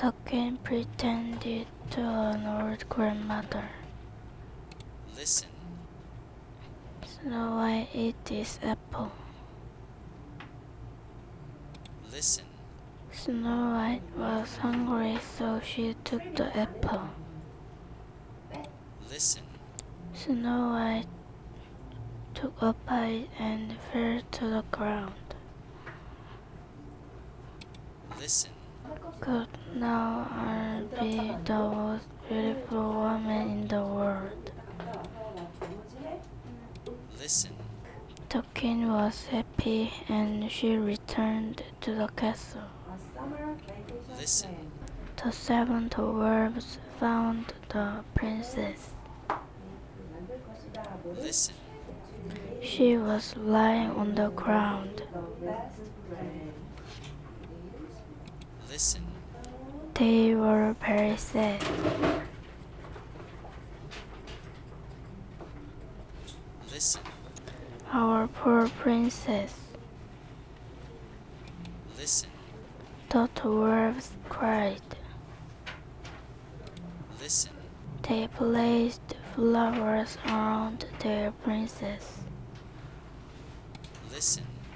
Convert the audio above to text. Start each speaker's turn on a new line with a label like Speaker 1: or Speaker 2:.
Speaker 1: The king pretended to an old grandmother.
Speaker 2: Listen.
Speaker 1: Snow White ate this apple.
Speaker 2: Listen.
Speaker 1: Snow White was hungry, so she took the apple.
Speaker 2: Listen.
Speaker 1: Snow White took a bite and fell to the ground.
Speaker 2: Listen.
Speaker 1: Could now I'll be the most beautiful woman in the world.
Speaker 2: Listen.
Speaker 1: The king was happy and she returned to the castle.
Speaker 2: Listen.
Speaker 1: The seven dwarfs found the princess.
Speaker 2: Listen.
Speaker 1: She was lying on the ground.
Speaker 2: Listen.
Speaker 1: They were very sad.
Speaker 2: Listen.
Speaker 1: Our poor princess.
Speaker 2: Listen.
Speaker 1: The dwarfs cried.
Speaker 2: Listen.
Speaker 1: They placed flowers around their princess.
Speaker 2: Listen.